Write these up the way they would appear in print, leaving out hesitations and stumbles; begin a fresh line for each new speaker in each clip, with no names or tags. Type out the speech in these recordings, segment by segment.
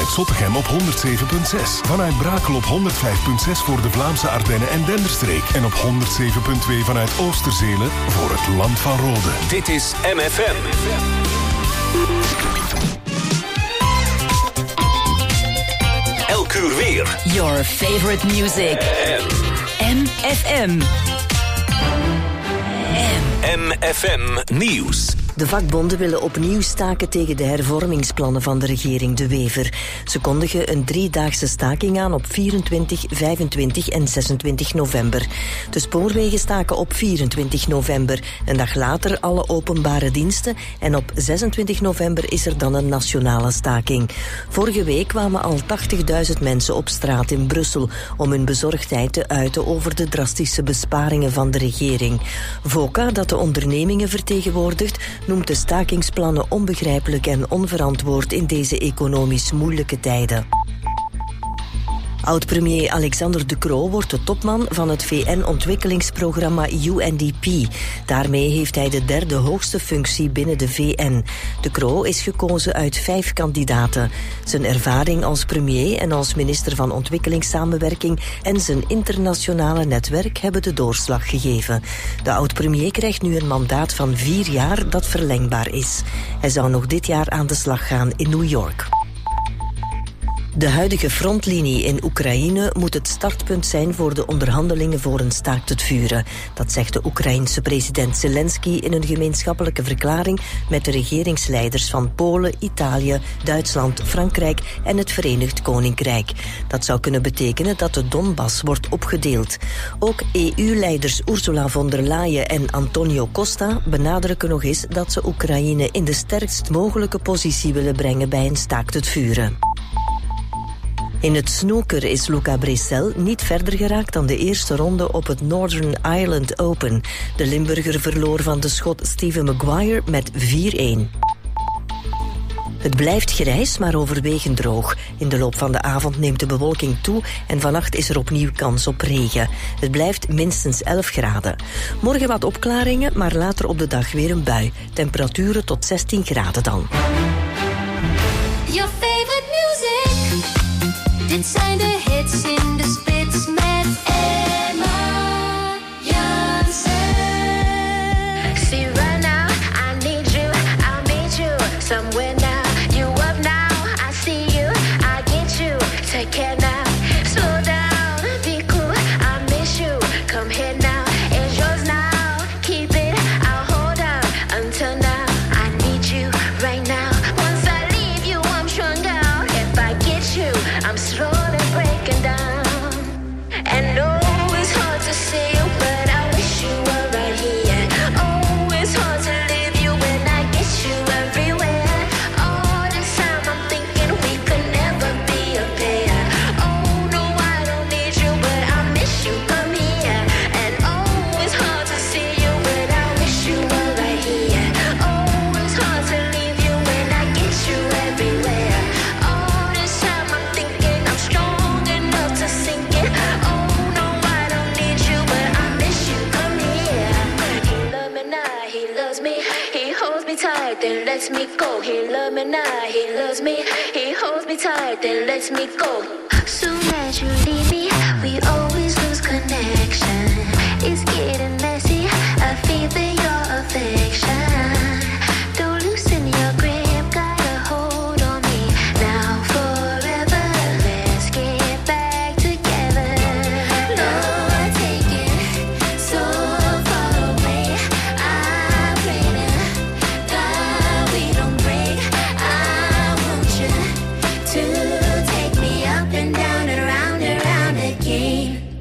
vanuit Zottegem op 107.6. Vanuit Brakel op 105.6 voor de Vlaamse Ardennen en Denderstreek. En op 107.2 vanuit Oosterzelen voor het Land van Rode.
Dit is MFM. Elk uur weer.
Your favorite music. MFM.
MFM Nieuws.
De vakbonden willen opnieuw staken tegen de hervormingsplannen van de regering De Wever. Ze kondigen een 3-daagse staking aan op 24, 25 en 26 november. De spoorwegen staken op 24 november. Een dag later alle openbare diensten. En op 26 november is er dan een nationale staking. Vorige week kwamen al 80.000 mensen op straat in Brussel om hun bezorgdheid te uiten over de drastische besparingen van de regering. VOCA, dat de ondernemingen vertegenwoordigt, noemt de stakingsplannen onbegrijpelijk en onverantwoord in deze economisch moeilijke tijden. Oud-premier Alexander De Croo wordt de topman van het VN-ontwikkelingsprogramma UNDP. Daarmee heeft hij de derde hoogste functie binnen de VN. De Croo is gekozen uit 5 kandidaten. Zijn ervaring als premier en als minister van ontwikkelingssamenwerking en zijn internationale netwerk hebben de doorslag gegeven. De oud-premier krijgt nu een mandaat van 4 jaar dat verlengbaar is. Hij zou nog dit jaar aan de slag gaan in New York. De huidige frontlinie in Oekraïne moet het startpunt zijn voor de onderhandelingen voor een staakt het vuren. Dat zegt de Oekraïense president Zelensky in een gemeenschappelijke verklaring met de regeringsleiders van Polen, Italië, Duitsland, Frankrijk en het Verenigd Koninkrijk. Dat zou kunnen betekenen dat de Donbass wordt opgedeeld. Ook EU-leiders Ursula von der Leyen en Antonio Costa benadrukken nog eens dat ze Oekraïne in de sterkst mogelijke positie willen brengen bij een staakt het vuren. In het snooker is Luca Brecel niet verder geraakt dan de eerste ronde op het Northern Ireland Open. De Limburger verloor van de Schot Stephen Maguire met 4-1. Het blijft grijs, maar overwegend droog. In de loop van de avond neemt de bewolking toe en vannacht is er opnieuw kans op regen. Het blijft minstens 11 graden. Morgen wat opklaringen, maar later op de dag weer een bui. Temperaturen tot 16 graden dan.
Your favorite music. Dit zijn de hits in de spits met Emma Jansen. See right now, I need you, I'll meet you somewhere now. You up now, I see you, I get you. Take care now, slow down, be cool, I miss you. Come here now, it's yours now. Keep it, I'll hold on until now. I need you right now. Once I leave you, I'm strung out. If I get you, I'm slowly breaking down. And oh, it's hard to see you, but I wish you were right here. Oh, it's hard to leave you when I get you everywhere. All this time I'm thinking we could never be a pair. Oh, no, I don't need you, but I miss you, come here. And oh, it's hard to see you, but I wish you were right here. Oh, it's hard to leave you when I get you everywhere. All this time I'm thinking I'm strong enough to sink it. Oh, no, I don't need you, but I miss you, come here. He loves me now, he loves me. He holds me tight, then lets me go. He loves me now, he loves me. He holds me tight, then lets me go. Soon as you leave me, we always lose connection. It's getting messy, I feel for your affection. Don't loosen your grip, got a hold on me. Now forever, let's get back together. Lord, take it so far away. I pray to God we don't break. I want you to take me up and down and round again.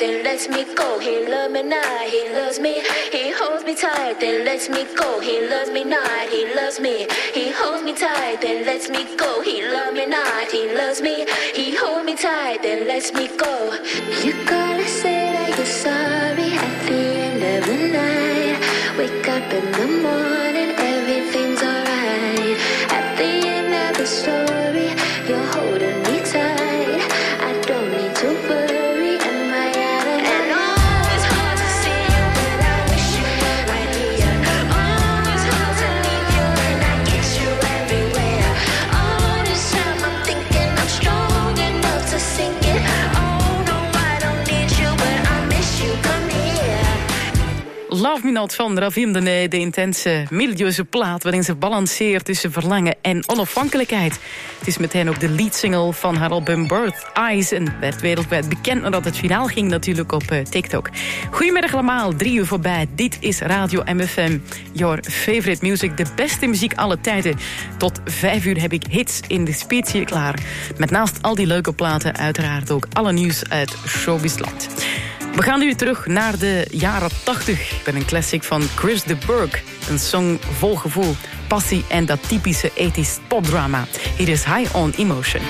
then lets me go. He loves me not, he loves me. He holds me tight, then lets me go. He loves me not, he loves me. He holds me tight, then lets me go. He loves me not, he loves me. He holds me tight, then lets me go. You gotta say that you're sorry at the end of the night. Wake up in the morning, everything's alright. At the end of the story, you're holding me tight. I don't need to worry, am I out of my mind? Oh, it's hard to see you, but I wish you were right here. Oh, it's hard to leave you, and I get you everywhere. All this time I'm thinking I'm strong enough to sink it. Oh, no, I don't need you, but I miss you, come here.
Love Me Not van Ravim Dene, de intense, melodieuze plaat waarin ze balanceert tussen verlangen en onafhankelijkheid. Het is meteen ook de leadsingle van haar album Birth Eyes en werd wereldwijd bekend nadat het finaal ging natuurlijk op TikTok. Goedemiddag allemaal, 3 uur voorbij. Dit is Radio MFM, your favorite music, de beste muziek alle tijden. Tot 5 uur heb ik hits in de speech hier klaar. Met naast al die leuke platen uiteraard ook alle nieuws uit showbizland. We gaan nu terug naar de jaren 80 met een classic van Chris de Burgh. Een song vol gevoel, passie en dat typische 80s popdrama. Hier is High on Emotion.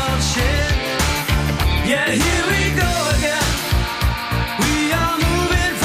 Yeah, here we go again. We are moving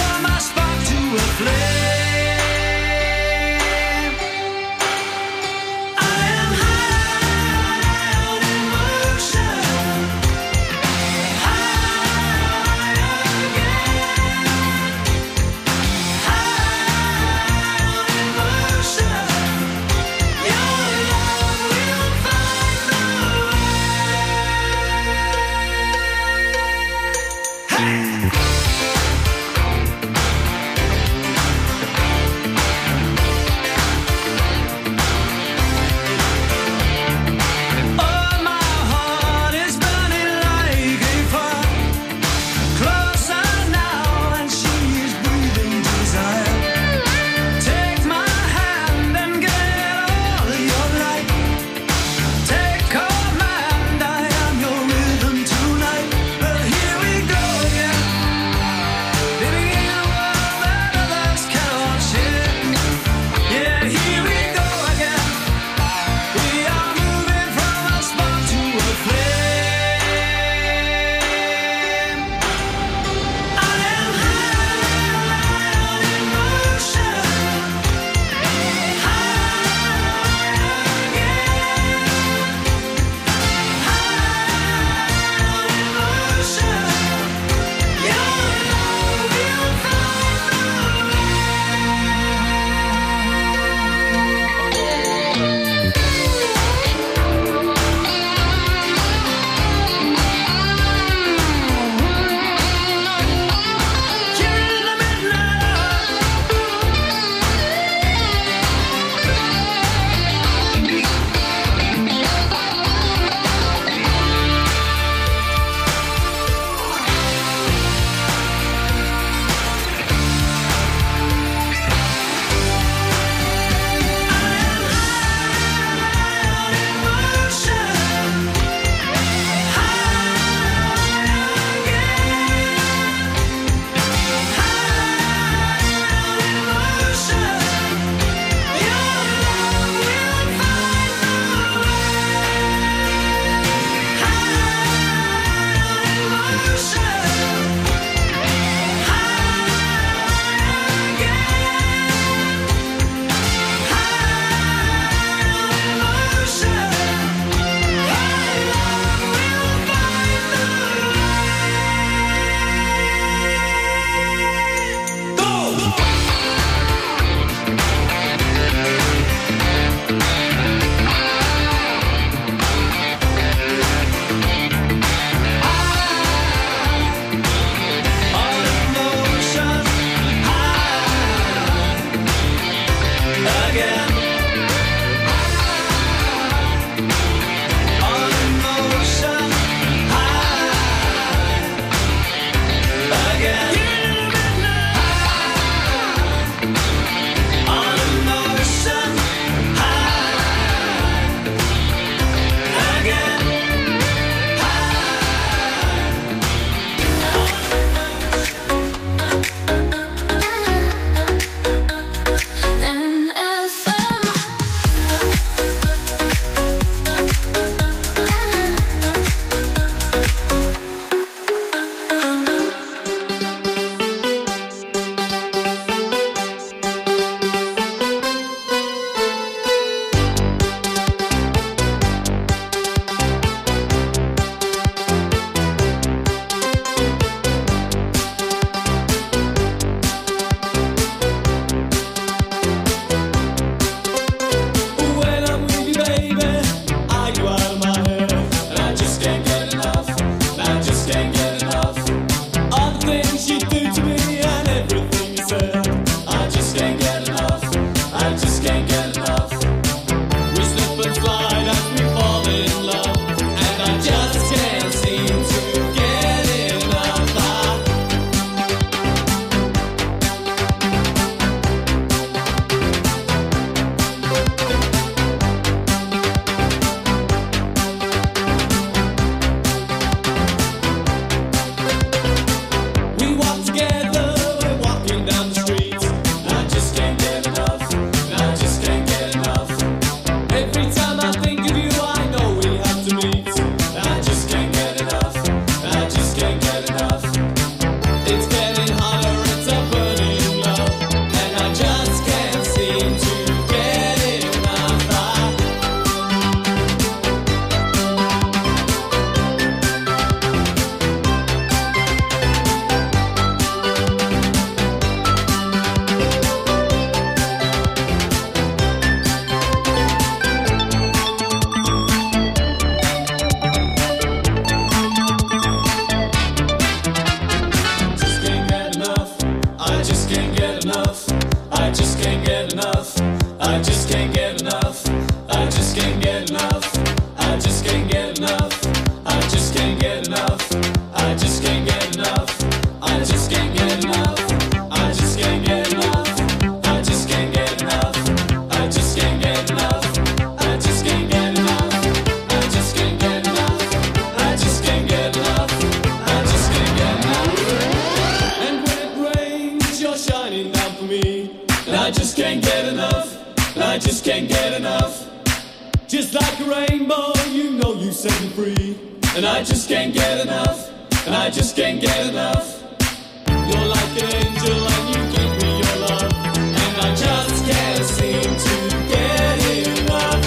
just can't get enough. I just can't get enough. I just can't get enough. I just can't get enough. I just can't get enough. I just can't get enough. I just can't get enough. I just can't get enough. I just can't get enough. I just can't get enough. I just can't get enough. I just can't get enough. And when it rains, you're shining down for me. And I just can't get enough. And I just can't get enough. Just like a rainbow, you know you set me free. And I just can't get enough. And I just can't get enough. You're like an angel and you give me your love. And I just can't seem to get enough.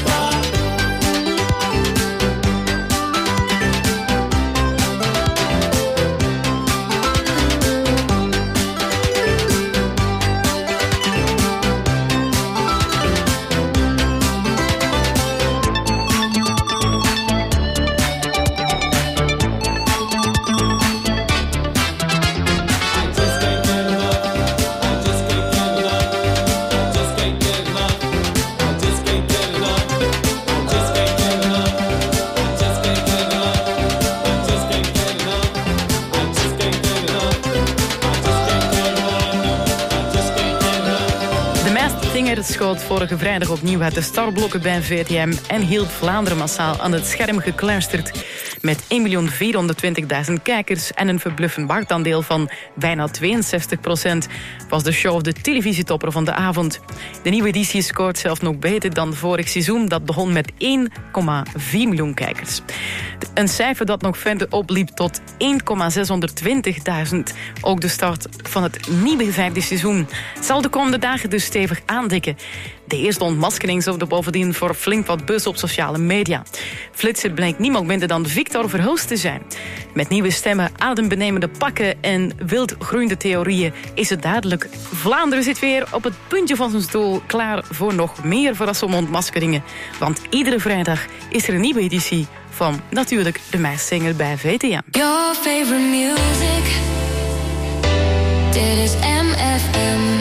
Schoot vorige vrijdag opnieuw uit de startblokken bij VTM en hield Vlaanderen massaal aan het scherm gekluisterd. Met 1.420.000 kijkers en een verbluffend marktaandeel van bijna 62% was de show de televisietopper van de avond. De nieuwe editie scoort zelfs nog beter dan vorig seizoen. Dat begon met 1,4 miljoen kijkers. Een cijfer dat nog verder opliep tot 1,620.000. Ook de start van het nieuwe 5e seizoen zal de komende dagen dus stevig aandikken. De eerste ontmaskering zorgde bovendien voor flink wat buzz op sociale media. Flitser blijkt niemand minder dan Victor Verhulst te zijn. Met nieuwe stemmen, adembenemende pakken en wildgroeiende theorieën is het duidelijk. Vlaanderen zit weer op het puntje van zijn stoel, klaar voor nog meer verrassende ontmaskeringen. Want iedere vrijdag is er een nieuwe editie van natuurlijk de Meistersinger bij VTM.
Your favorite music. Dit is MFM.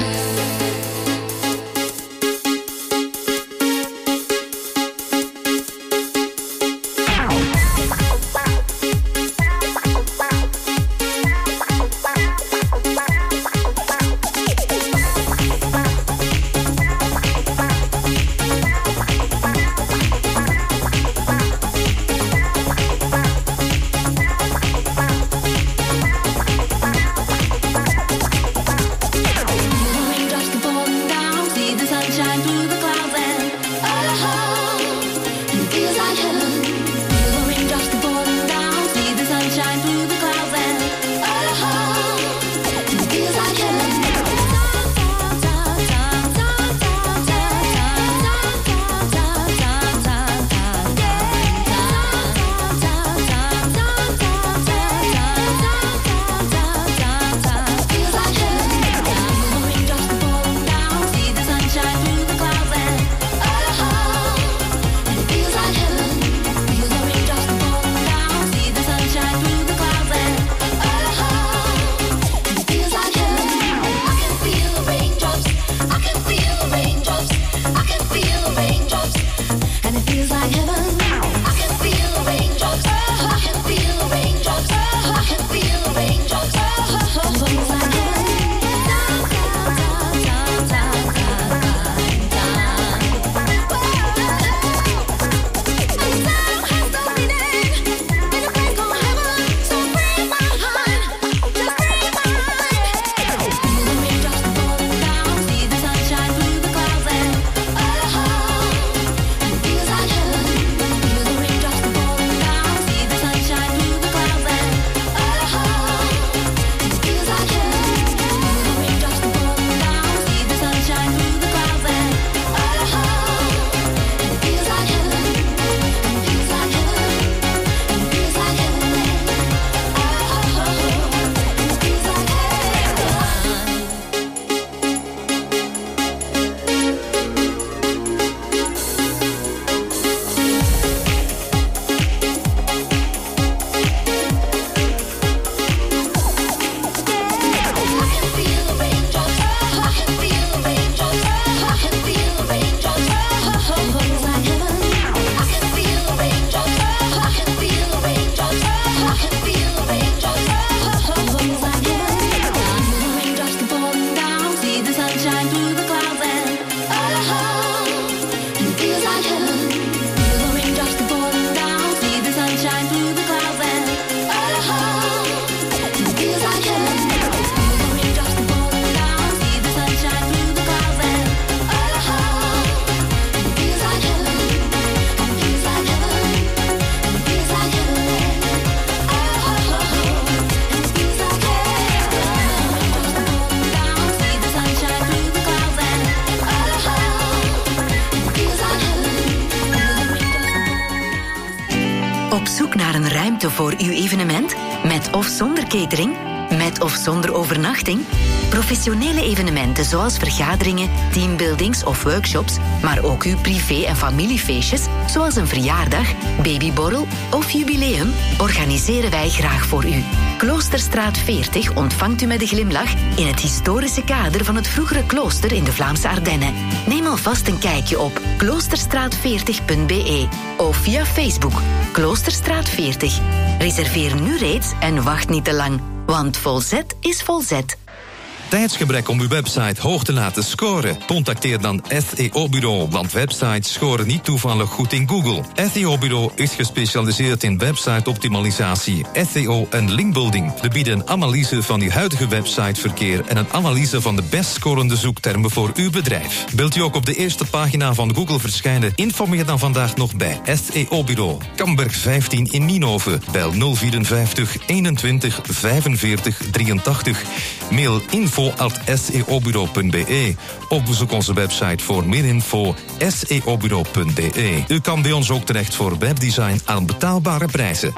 Op zoek naar een ruimte voor uw evenement? Met of zonder catering? Met of zonder overnachting? Professionele evenementen zoals vergaderingen, teambuildings of workshops, maar ook uw privé- en familiefeestjes, zoals een verjaardag, babyborrel of jubileum, organiseren wij graag voor u. Kloosterstraat 40 ontvangt u met een glimlach in het historische kader van het vroegere klooster in de Vlaamse Ardennen. Neem alvast een kijkje op kloosterstraat40.be of via Facebook Kloosterstraat 40. Reserveer nu reeds en wacht niet te lang, want volzet is volzet.
Tijdsgebrek om uw website hoog te laten scoren? Contacteer dan SEO-bureau, want websites scoren niet toevallig goed in Google. SEO-bureau is gespecialiseerd in website-optimalisatie, SEO en linkbuilding. We bieden een analyse van uw huidige websiteverkeer en een analyse van de best scorende zoektermen voor uw bedrijf. Wilt u ook op de eerste pagina van Google verschijnen? Informeer dan vandaag nog bij SEO-bureau. Kamberg 15 in Nienhoven. Bel 054 21 45 83. Mail info@seobureau.be of bezoek onze website voor meer info seobureau.be. U kan bij ons ook terecht voor webdesign aan betaalbare prijzen.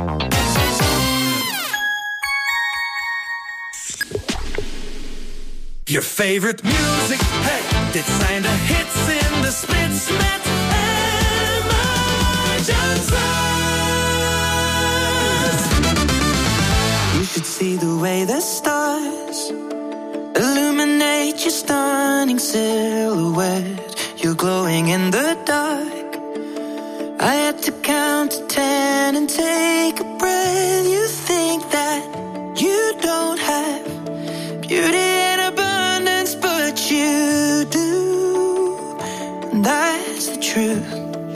Your favorite music, hey, dit zijn de hits in de spits met Emma Johnson.
You should see the way the stars illuminate your stunning silhouette. You're glowing in the dark. I had to count to 10 and take a breath. You think that you don't have beauty in abundance, but you do. And that's the truth.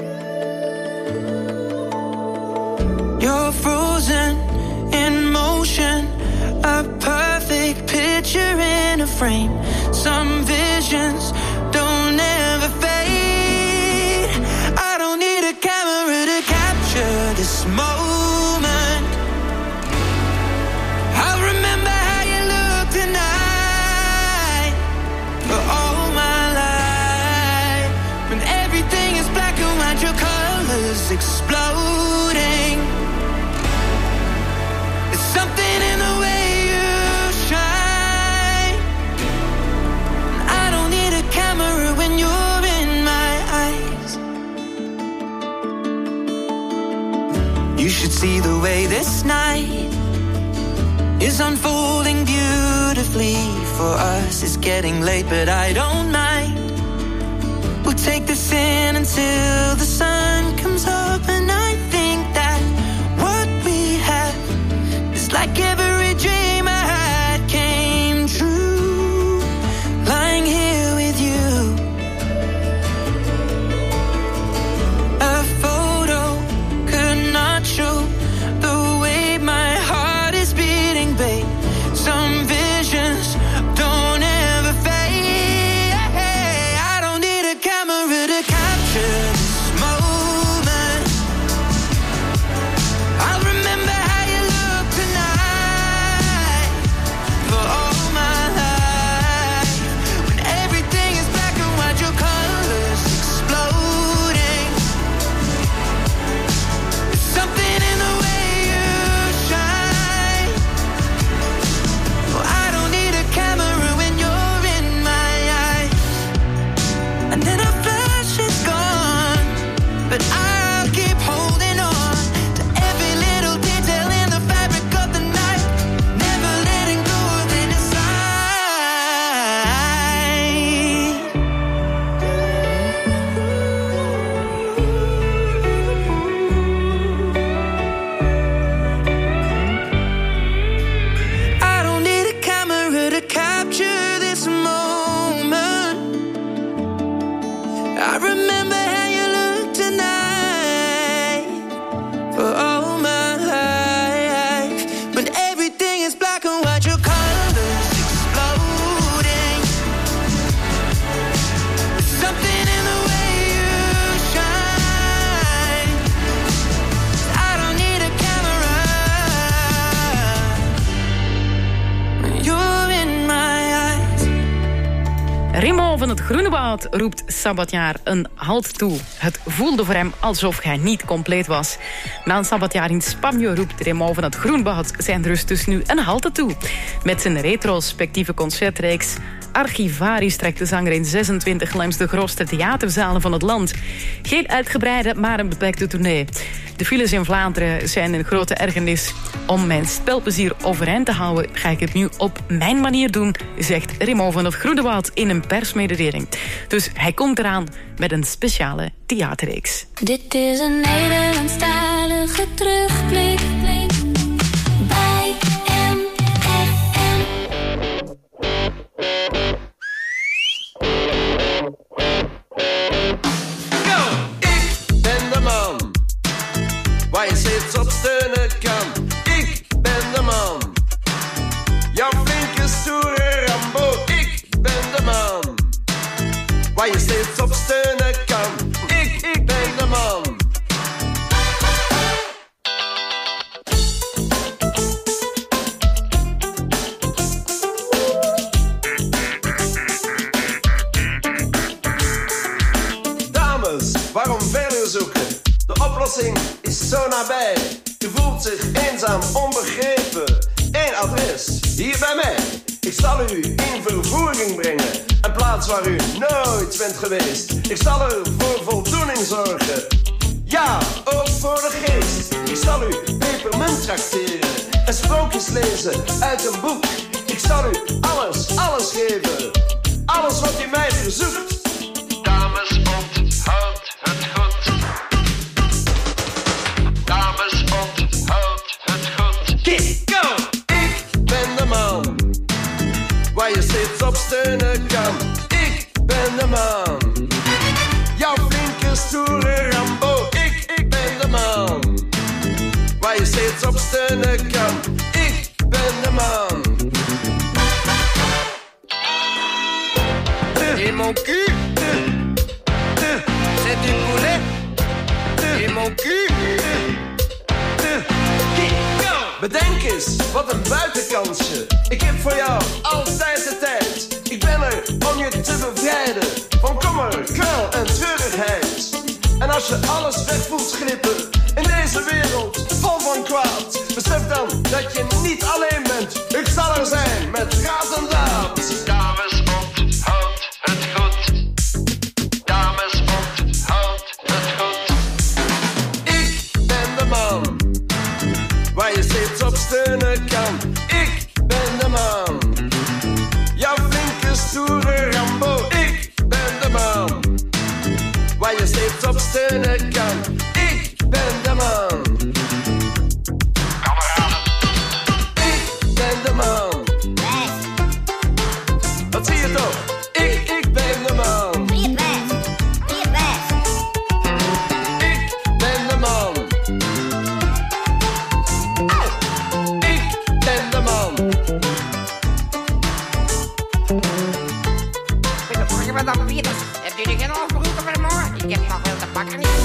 You're frozen in motion, a perfect picture in a frame. Some visions don't ever fade. I don't need a camera to capture this moment. I'll remember how you look tonight for all my life. When everything is black and white, your colors exploding. There's something in the way when you're in my eyes. You should see the way this night is unfolding beautifully for us. It's getting late, but I don't mind. We'll take this in until the sun comes up, and I think that what we have is like every dream I had came true. Lying here with you. Show the way my heart is beating, babe. Some visions don't ever fade. I don't need a camera to capture this
van het Groenewoud roept Sabbatjaar een halt toe. Het voelde voor hem alsof hij niet compleet was. Na een Sabbatjaar in Spanje roept Raymond van het Groenewoud zijn rust dus nu een halte toe. Met zijn retrospectieve concertreeks Archivaris trekt de zanger in 26 langs de grootste theaterzalen van het land. Geen uitgebreide, maar een beperkte tournee. De files in Vlaanderen zijn een grote ergernis. Om mijn spelplezier overeind te houden ga ik het nu op mijn manier doen, zegt Raymond van het Groenewoud in een persmededeling. Dus hij komt eraan met een speciale theaterreeks.
Dit is een Nederlandstalige terugblik bij MFM.
Go! Ik ben de man waar je steeds op steunen kan. Ik ben de man, jouw flinke stoere Rambo. Ik ben de man waar je steeds op steunen kan. Ik ben de man. Dames, waarom verder zoeken? De oplossing is zo nabij. U voelt zich eenzaam, onbegrepen. Eén adres, hier bij mij. Ik zal u in vervoering brengen. Een plaats waar u nooit bent geweest. Ik zal er voor voldoening zorgen. Ja, ook voor de geest. Ik zal u pepermunt trakteren. En sprookjes lezen uit een boek. Ik zal u alles geven. Alles wat u mij verzoekt. Dames, onthoud het goed. Dames, onthoud het goed. Kick, go! Ik ben de man waar je steeds op steunen kan. Ik ben de man, jouw flinke stoere Rambo. Ik ben de man waar je steeds op steunen kan. Ik ben de man. Et mon cul, c'est du poulet. Et mon cul. Bedenk eens, wat een buitenkansje. Ik heb voor jou altijd de tijd. Ik ben er om je te bevrijden van kommer, kwel en treurigheid. En als je alles weg voelt glippen in deze wereld vol van kwaad, besef dan dat je niet alleen bent. Ik zal er zijn met raad en daad. Dames, onthoud het goed. Dames, onthoud het goed. Ik ben de man waar je steeds op steunen kan. Ik ben de man, jouw flinke stoere Rambo. Ik ben de man waar je steeds op steunen kan. Ik ben de man. Kameraden. Ik ben de man. Wat zie je toch? Ik ben de man. Ik ben de man. Ik ben de man.
Goedemorgen, madame Wieters. Hebt u er geen overroepen voor morgen? Ik heb nog wel te bakken niet.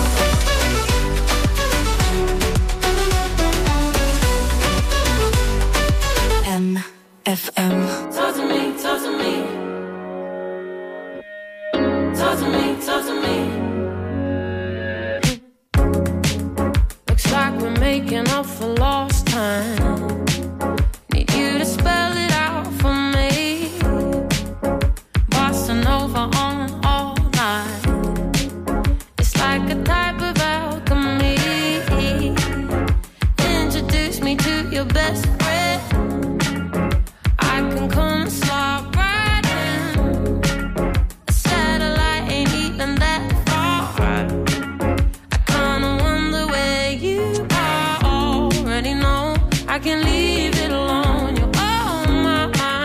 MFM.
Talk to me, talk to me. Talk to me, talk to me.
Looks like we're making up for lost time. Need you to spell it out for me. Bossa Nova on all night. It's like a type of alchemy. Introduce me to your best friend. I can come and slide right in. A satellite ain't even that far. I kinda wonder where you are. Already know I can leave it alone. You're on my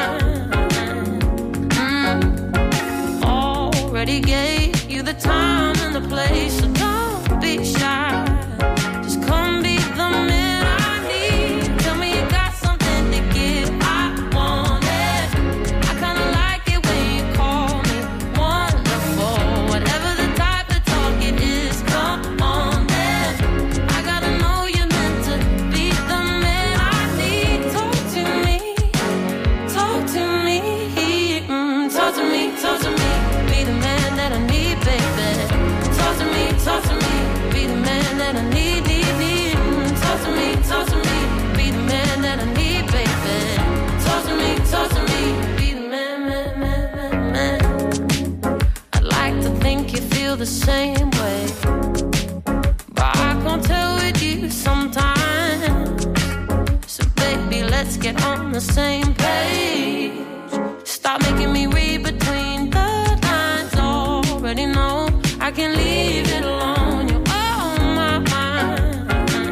mind. Already gave you the time and the place, so don't be shy. Just come be the man I need. Tell me you got something to give. I want it. I kinda like it when you call me wonderful. Whatever the type of talk it is, come on then. I gotta know you're meant to be the man I need. the same page. Stop making me read between the lines. Already know I can leave it alone. You're on my mind.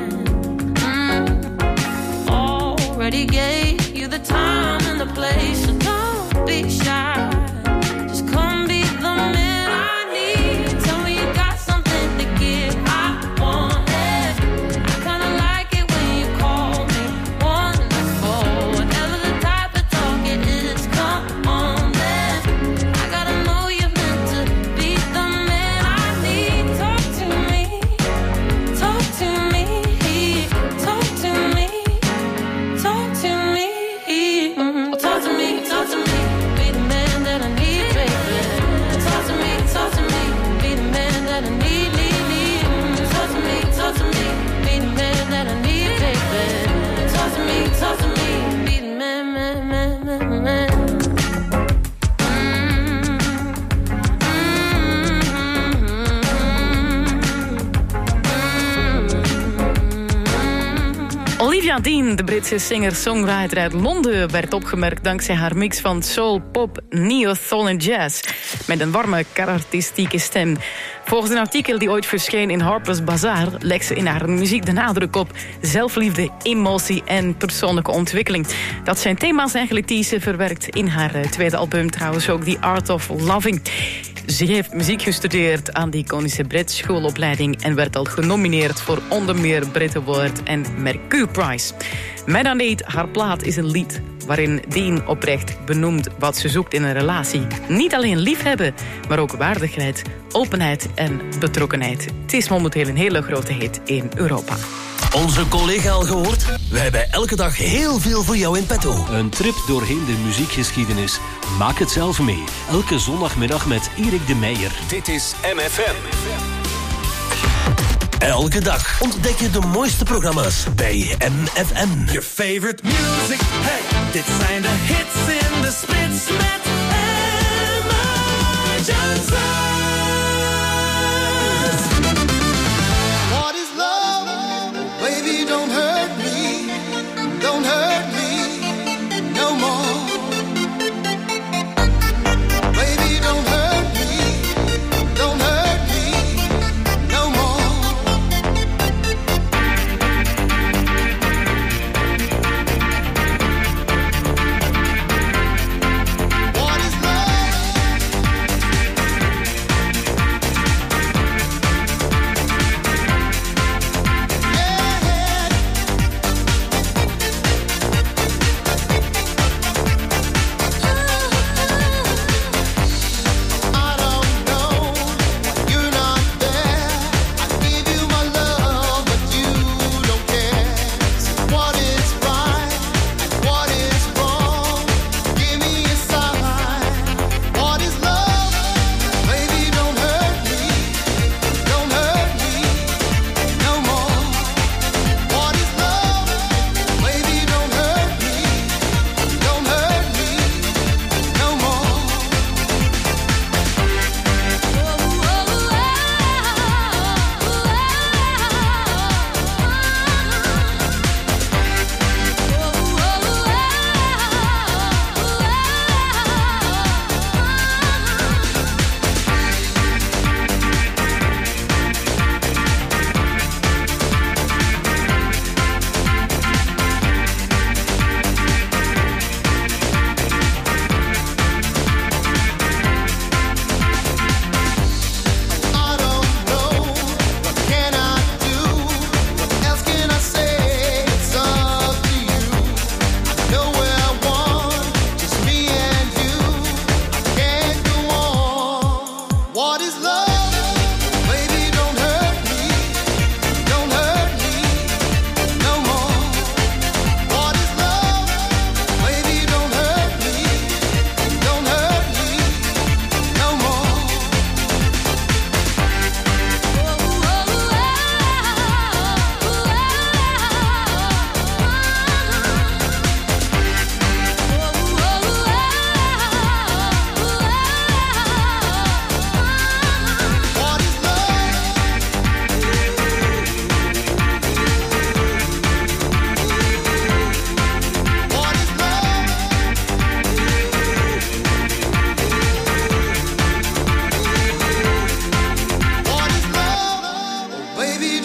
Already gave you the time and the place, so don't be shy. Just come be the man I need. Tell me you got something to give. I want it. I kinda like it when you call me wonderful. Whatever the type of talk it is, come on then. I gotta know you're meant to be the man I need. Talk to me, talk to me, talk to me, talk to me, talk to me, talk to me. Be the man that I need, baby. Talk to me, be the man that I need, need. Talk to me, be the man that I need, baby. Talk to me, be the man, man.
Olivia Dean, de Britse singer-songwriter uit Londen, werd opgemerkt dankzij haar mix van soul, pop, neo-soul en jazz. Met een warme, karakteristieke stem. Volgens een artikel die ooit verscheen in Harper's Bazaar legt ze in haar muziek de nadruk op zelfliefde, emotie en persoonlijke ontwikkeling. Dat zijn thema's eigenlijk die ze verwerkt in haar tweede album, trouwens ook The Art of Loving. Ze heeft muziek gestudeerd aan de iconische Brit schoolopleiding en werd al genomineerd voor onder meer Brit Award en Mercury Prize. Met dan niet, haar plaat is een lied waarin Dean oprecht benoemt wat ze zoekt in een relatie. Niet alleen liefhebben, maar ook waardigheid, openheid en betrokkenheid. Het is momenteel een hele grote hit in Europa.
Onze collega al gehoord? We hebben elke dag heel veel voor jou in petto.
Een trip doorheen de muziekgeschiedenis. Maak het zelf mee. Elke zondagmiddag met Erik de Meijer.
Dit is MFM.
Elke dag ontdek je de mooiste programma's bij MFM.
Your favorite music, hey, dit zijn de hits in de spits met Emma Johnson.
What is love? Baby, don't hurt me. Don't hurt me no more. Baby, don't hurt me. Don't hurt me no more. What is love?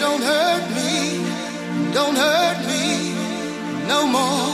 don't hurt me, don't hurt me no more.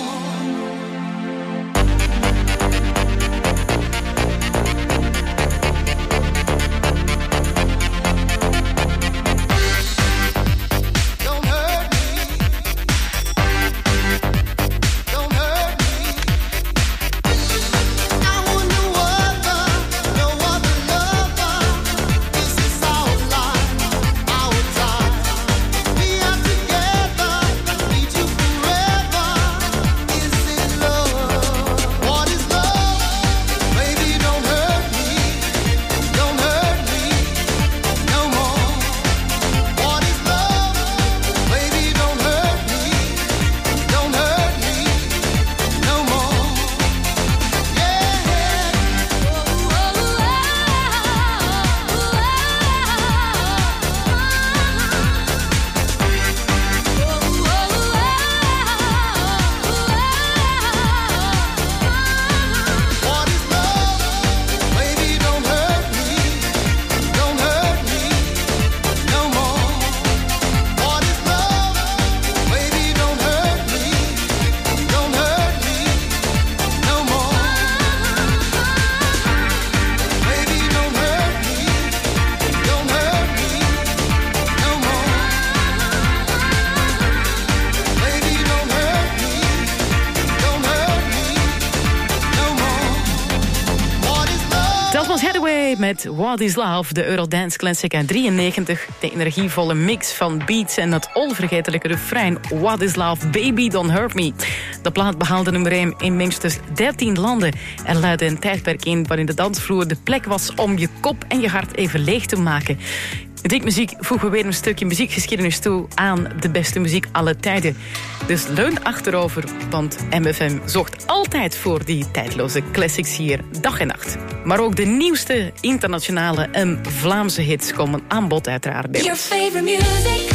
Met What is Love, de Eurodance Classic uit 93. De energievolle mix van beats en het onvergetelijke refrein What is Love, Baby Don't Hurt Me. De plaat behaalde nummer 1 in minstens 13 landen. Er luidde een tijdperk in waarin de dansvloer de plek was om je kop en je hart even leeg te maken. In Dikmuziek voegen we weer een stukje muziekgeschiedenis toe aan de beste muziek aller tijden. Dus leun achterover, want MFM zorgt altijd voor die tijdloze classics hier, dag en nacht. Maar ook de nieuwste internationale en Vlaamse hits komen aan bod uiteraard.
Your favorite music.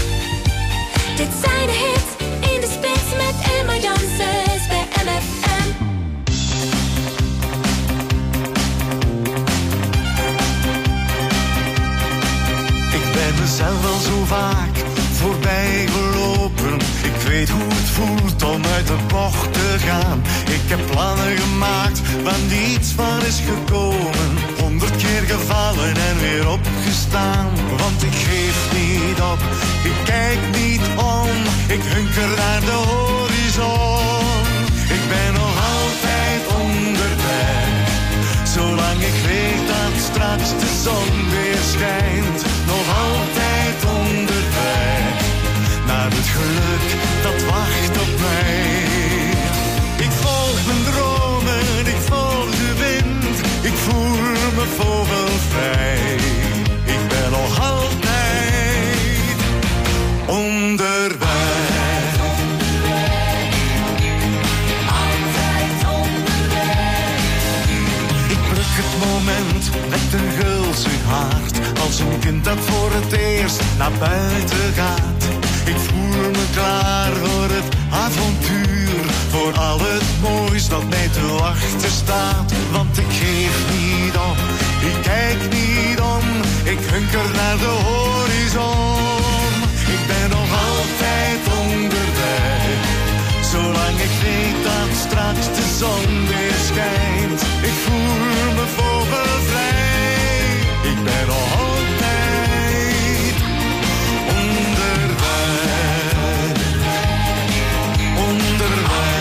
Dit zijn de hits in de spits met Emma Janssens bij MFM.
Ik ben mezelf al zo vaak voorbij gelopen. Ik weet hoe het voelt om uit de bocht te gaan. Ik heb plannen gemaakt waar niets van is gekomen. 100 keer gevallen en weer opgestaan. Want ik geef niet op, ik kijk niet om. Ik hunker naar de horizon. Ik ben nog altijd onderweg. Zolang ik weet dat straks de zon weer schijnt. Nog altijd onderweg. Naar het geluk dat wacht op mij. Ik volg mijn dromen, ik volg de wind. Ik voel me vogelvrij. Ik ben nog altijd onderweg. Altijd onderweg. Ik pluk het moment met een gulzig hart. Als een kind dat voor het eerst naar buiten gaat. Ik voel me klaar voor het avontuur. Voor al het moois dat mij te wachten staat. Want ik geef niet op, ik kijk niet om. Ik hunker naar de horizon. Ik ben nog altijd onderweg. Zolang ik weet dat straks de zon weer schijnt. Ik voel me vogelvrij. Ik ben nog altijd onderweg. Onderweg.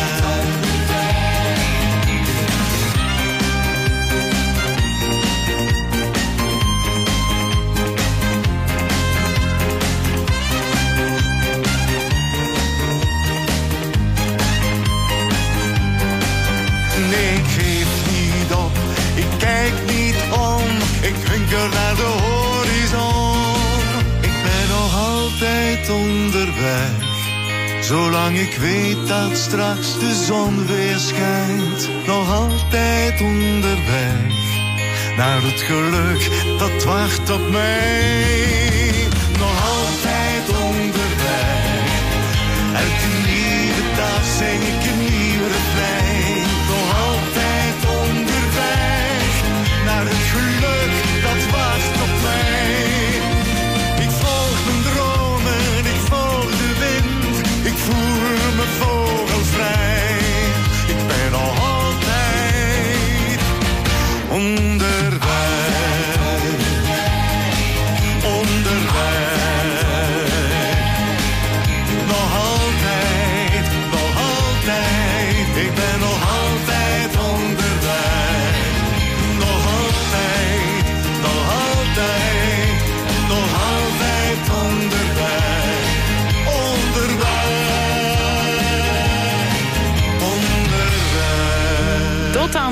Nee, ik geef niet op, ik kijk niet om. Ik hunker naar de horizon. Ik ben nog altijd onderweg. Zolang ik weet dat straks de zon weer schijnt. Nog altijd onderweg. Naar het geluk dat wacht op mij. Nog altijd onderweg. Elke nieuwe dag zing ik een nieuw refrein. Nog altijd onderweg. Naar het geluk dat wacht op mij. Ik volg mijn dromen,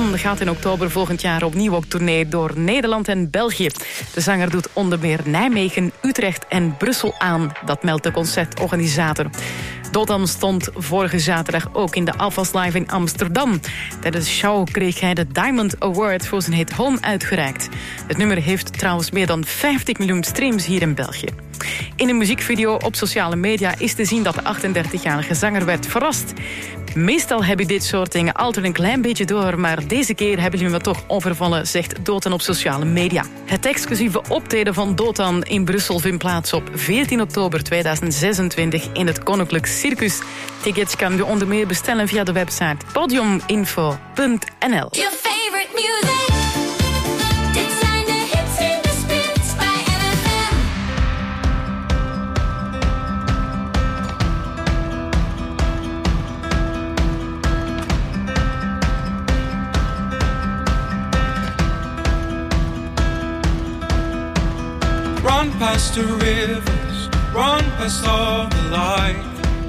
Dotan gaat in oktober volgend jaar opnieuw op tournee door Nederland en België. De zanger doet onder meer Nijmegen, Utrecht en Brussel aan. Dat meldt de concertorganisator. Dotan stond vorige zaterdag ook in de Alphas Live in Amsterdam. Tijdens de show kreeg hij de Diamond Award voor zijn hit Home uitgereikt. Het nummer heeft trouwens meer dan 50 miljoen streams hier in België. In een muziekvideo op sociale media is te zien dat de 38-jarige zanger werd verrast. Meestal heb je dit soort dingen altijd een klein beetje door, maar deze keer hebben jullie me toch overvallen, zegt Dotan op sociale media. Het exclusieve optreden van Dotan in Brussel vindt plaats op 14 oktober 2026 in het Koninklijk Circus. Tickets kan je onder meer bestellen via de website podiuminfo.nl.
Your favorite music. Dit zijn de hits in de spits bij MFM.
Run past the rivers, run past all the light.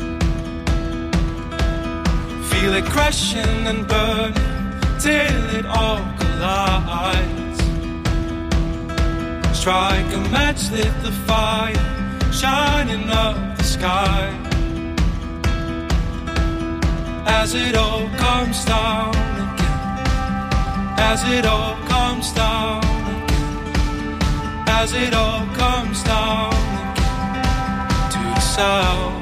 Feel it crashing and burning till it all collides. Strike a match, lit the fire, shining up the sky. As it all comes down again, as it all comes down again, as it all comes down again to the sound.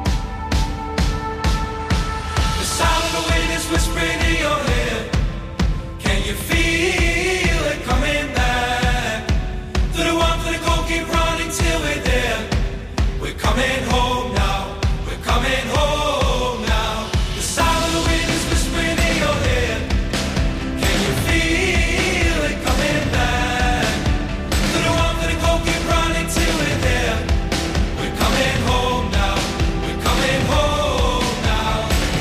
The sound of the wind is whispering in your head. Can you feel it coming back? To the one for the cold, keep running till we're there. We're coming home now, we're coming home now. The sound of the wind is whispering in your head. Can you feel it coming back? To the one for the cold, keep running till we're there. We're coming home now, we're coming home now.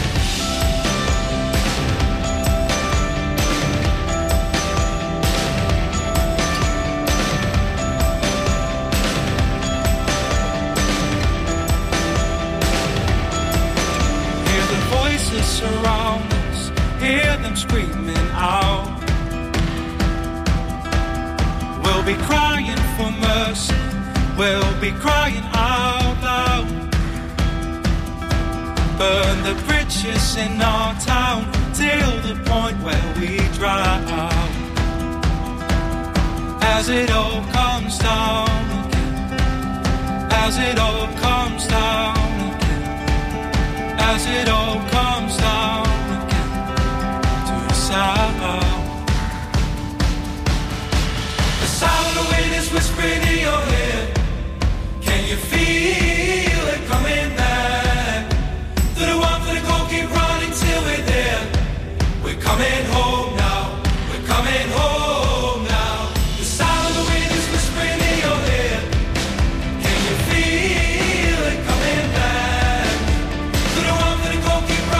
Hear the voices surround us, hear them screaming out. We'll be crying for mercy, we'll be crying out loud. Burn the bridges in our town till the point where we drown. As it all comes down again, as it all comes down again, as it all comes down again to the sound. The sound of the wind is whispering in your head. Can you feel it coming back? To the one for the goal, keep running till we're there. We're coming home now, we're coming home now. The sound of the wind is whispering in your head. Can you feel it coming back? To the one for the goal, keep running.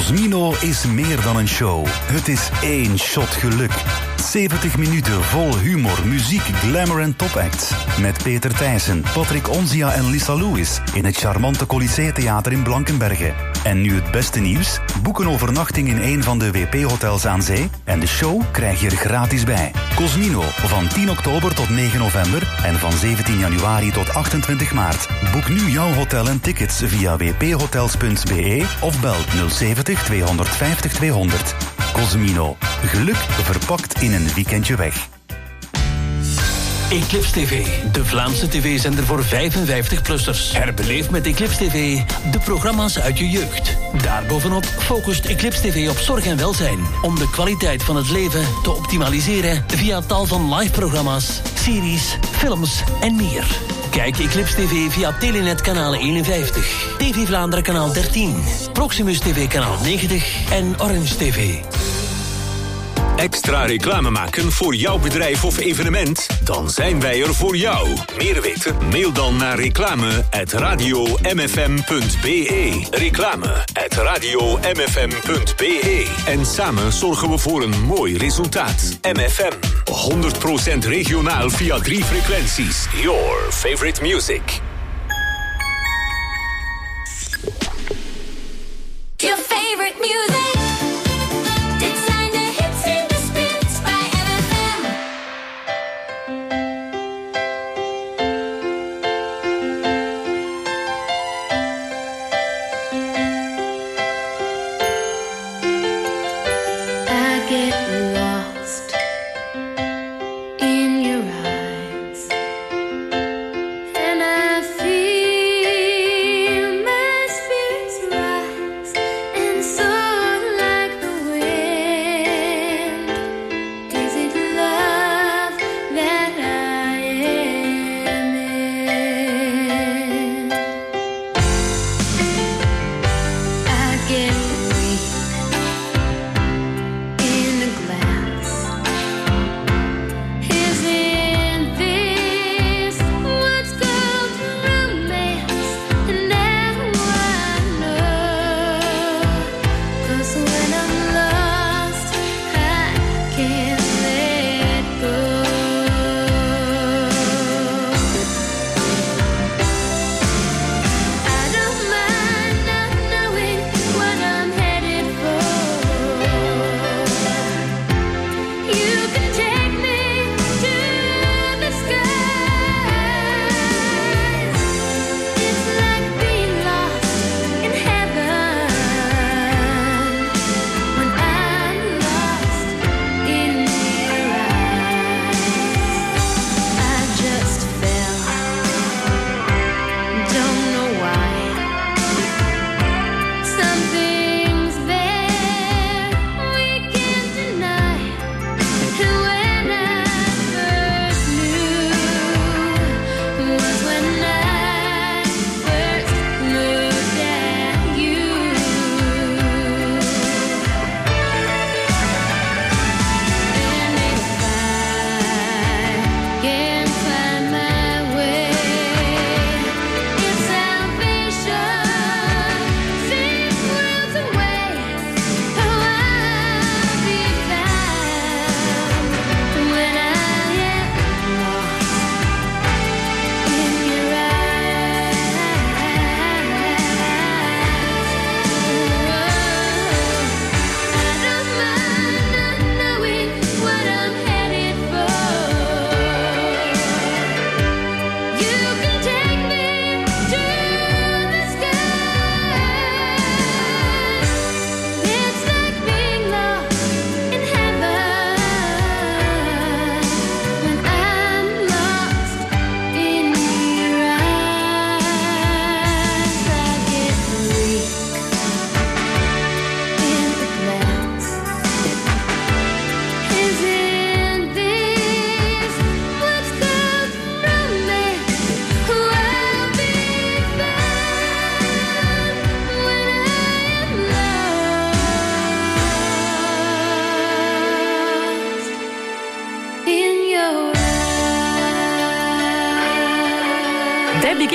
Cosmino is meer dan een show. Het is één shot geluk. 70 minuten vol humor, muziek, glamour en topacts. Met Peter Thijssen, Patrick Onzia en Lisa Lewis in het charmante Colisée Theater in Blankenberge. En nu het beste nieuws? Boek een overnachting in een van de WP-hotels aan zee en de show krijg je er gratis bij. Cosmino, van 10 oktober tot 9 november en van 17 januari tot 28 maart. Boek nu jouw hotel en tickets via wphotels.be of bel 070 250 200. Cosmino, geluk verpakt in een weekendje weg.
Eclipse TV, de Vlaamse tv-zender voor 55-plussers. Herbeleef met Eclipse TV de programma's uit je jeugd. Daarbovenop focust Eclipse TV op zorg en welzijn, om de kwaliteit van het leven te optimaliseren via tal van live-programma's, series, films en meer. Kijk Eclipse TV via Telenet kanaal 51, TV Vlaanderen kanaal 13, Proximus TV kanaal 90 en Orange TV.
Extra reclame maken voor jouw bedrijf of evenement? Dan zijn wij er voor jou. Meer weten? Mail dan naar reclame@radiomfm.be. Reclame@radiomfm.be. En samen zorgen we voor een mooi resultaat. MFM. 100% regionaal via 3 frequenties. Your favorite music.
Your favorite music. Dit zijn de hits in de spits bij MFM.
I get lost in your eyes, and I feel my spirits rise and soar like the wind. Is it love that I am in? I get weak in the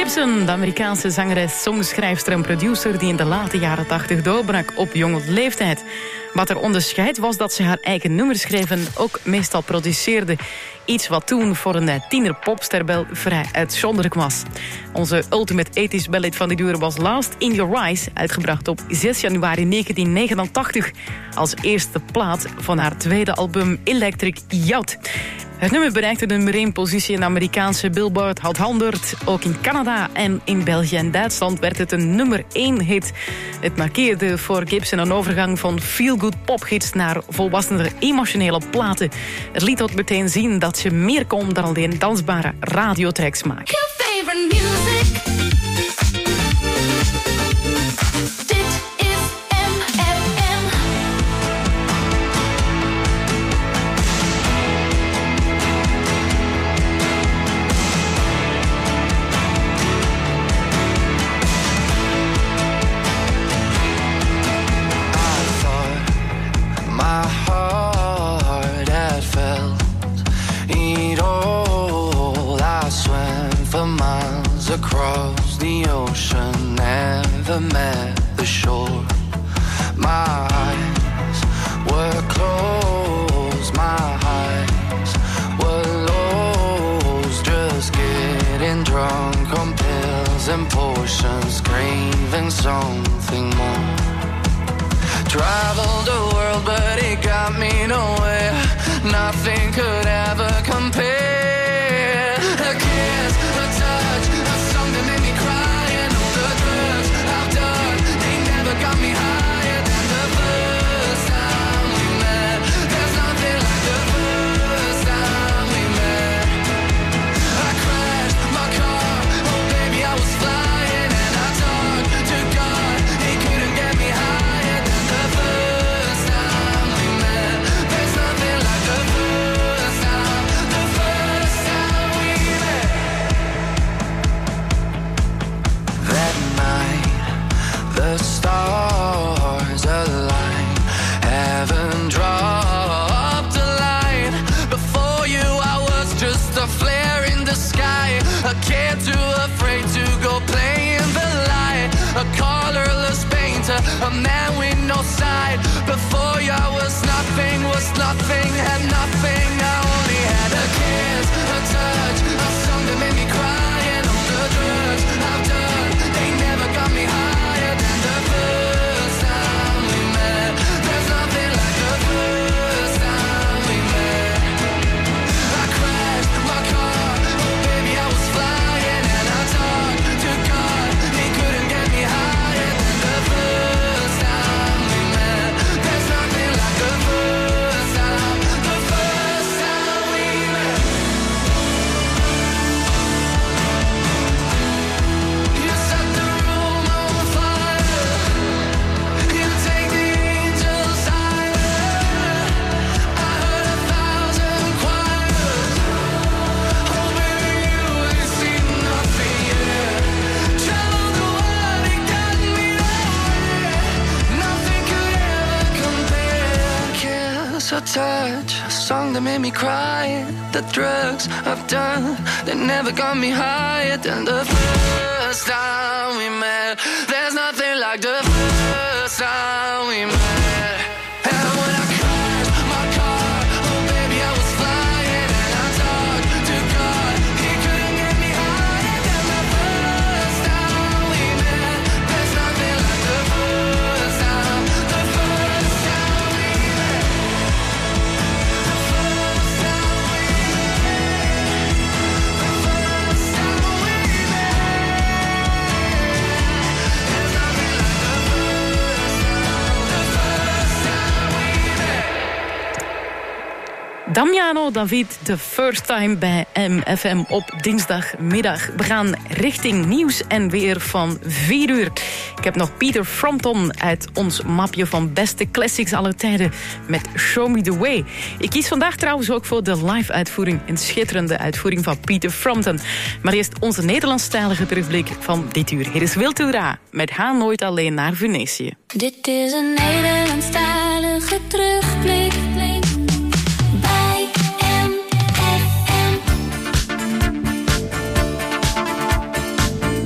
Gibson, de Amerikaanse zangeres, songschrijfster en producer die in de late jaren 80 doorbrak op jonge leeftijd. Wat er onderscheidt was dat ze haar eigen nummers schreef en ook meestal produceerde. Iets wat toen voor een tienerpopster wel vrij uitzonderlijk was. Onze ultimate 80s ballad van dit uur was Last in Your Eyes, uitgebracht op 6 januari 1989 als eerste plaat van haar tweede album Electric Yacht. Het nummer bereikte de nummer 1 positie in de Amerikaanse Billboard Hot 100. Ook in Canada en in België en Duitsland werd het een nummer 1 hit. Het markeerde voor Gibson een overgang van feel-good pophits naar volwassenere emotionele platen. Het liet ook meteen zien dat ze meer kon dan alleen dansbare radiotracks maken.
Your favorite music. Dit is MFM.
My heart had felt it all. I swam for miles across the ocean, never met the shore. My eyes were closed, my eyes were lost, just getting drunk on pills and potions, craving something more. Traveled the world, but it got me nowhere. Nothing could ever compare. A kiss, a touch, a song that made me cry, and all the drugs I've done, they never got me higher than the first time we met. There's nothing like the first time we met. I crashed my car, oh baby I was flying, and I talked to God, he couldn't get me higher than the first time we met. There's nothing like the first time we met. That night, the stars aligned, heaven dropped a line. Before you I was just a flare in the sky, a kid too afraid to go play in the light, a colorless painter, a man with no side. Before you I was nothing, had nothing. I only had a kiss, a touch, a song that made me cry, and all the drugs I've done, they never got me higher than the first time we met. There's nothing like the first time we met. I crashed my car, oh baby I was flying, and I talked to God, he couldn't get me higher than the first time we met. There's nothing like the first time we met. You set the room on fire, you take the angels higher. I heard 1,000 choirs, oh baby you ain't seen nothing yet. Traveled the world, it got me nowhere. Nothing could ever compare. Kiss, a touch, a song that made me cry. The drugs I've done, they never got me higher than the first time we met. There's nothing like the first time we met. And when I crashed my car, oh baby I was flying, and I talked to God, he couldn't get me higher than the first time we met. There's nothing like the first time we met. The first time we met. The first time we met. There's nothing like the first time we met.
Damiano David, The First Time bij MFM op dinsdagmiddag. We gaan richting nieuws en weer van 4 uur. Ik heb nog Peter Frampton uit ons mapje van beste classics aller tijden met Show Me The Way. Ik kies vandaag trouwens ook voor de live-uitvoering, een schitterende uitvoering van Peter Frampton. Maar eerst onze Nederlandstalige terugblik van dit uur. Hier is Wiltura met Ga nooit alleen naar Venetië.
Dit is een Nederlandstalige terugblik. Bij MFM.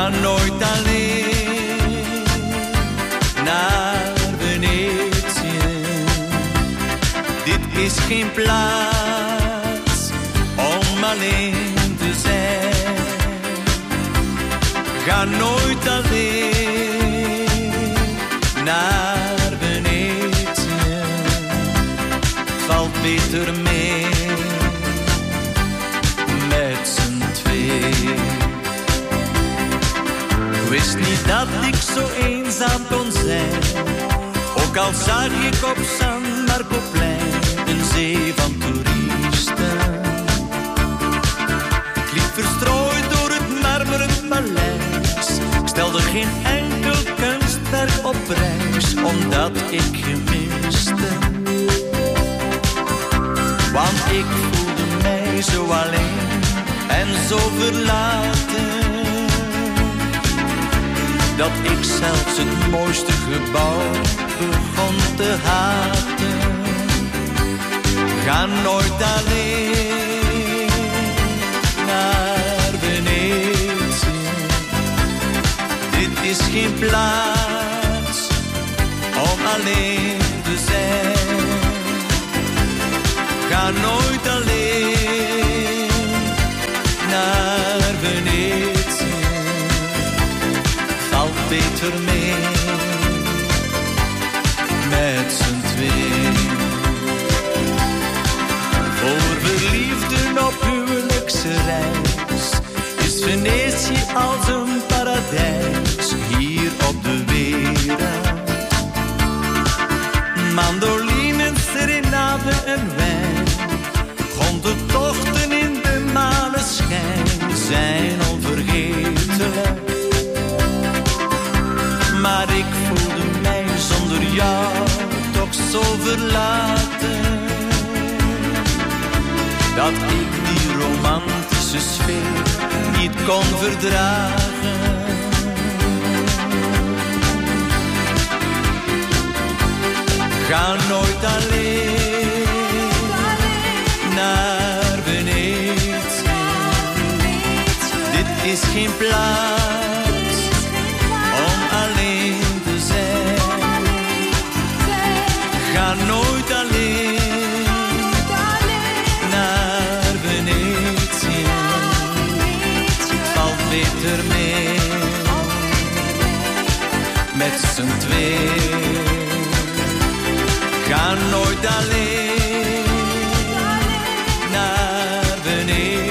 nooit alleen naar Venetië. Dit is geen plaats om alleen te zijn. Ga nooit alleen naar Venetië. Valt beter mee met z'n twee. Wist niet dat ik zo eenzaam kon zijn. Ook al zag ik op San Marcoplein een zee van toeristen. Ik liep verstrooid door het marmeren paleis. Ik stelde geen enkel kunstwerk op prijs, omdat ik je miste. Want ik voelde mij zo alleen en zo verlaten, dat ik zelfs het mooiste gebouw begon te haten. Ga nooit alleen naar Venetië. Dit is geen plaats om alleen te zijn. Ga nooit alleen naar Venetië. Valt beter mee met z'n twee. Voor verliefden op huwelijksreis is Venetië als een paradijs hier op de wereld. Mandolinen, serenade en wijn, gondeltochten in de maneschijn zijn onvergetelijk. Maar ik voelde mij zonder jou toch zo verlaten, dat ik die romantische sfeer niet kon verdragen. Ga nooit alleen naar Venetië. Dit is geen plaats om alleen te zijn. Ga nooit alleen naar Venetië. Valt beter mee met z'n twee. Ga nooit alleen naar Venetië.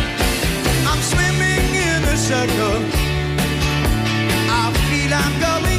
Circle, I feel I'm going